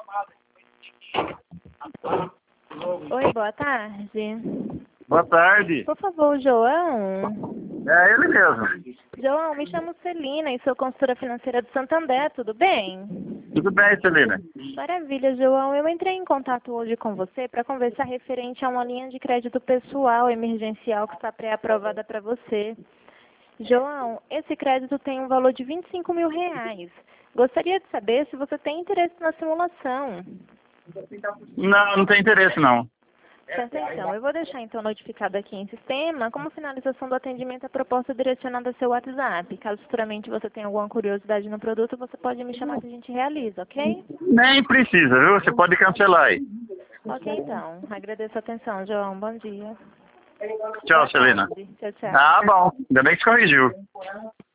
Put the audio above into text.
Oi, boa tarde. Boa tarde. Por favor, João. É ele mesmo. João, me chamo Celina e sou consultora financeira do Santander, tudo bem? Tudo bem, Celina? Maravilha, João. Eu entrei em contato hoje com você para conversar referente a uma linha de crédito pessoal emergencial que está pré-aprovada para você. João, esse crédito tem um valor de R$ 25.000. Gostaria de saber se você tem interesse na simulação. Não, não tem interesse não. Presta atenção, eu vou deixar então notificado aqui em sistema como finalização do atendimento a proposta direcionada ao seu WhatsApp. Caso futuramente você tenha alguma curiosidade no produto, você pode me chamar que a gente realiza, ok? Nem precisa, viu? Você pode cancelar aí. Ok, então. Agradeço a atenção, João. Bom dia. Tchau, Boa Celina. tarde. Tchau, tchau. Ah, bom. Ainda bem que se corrigiu.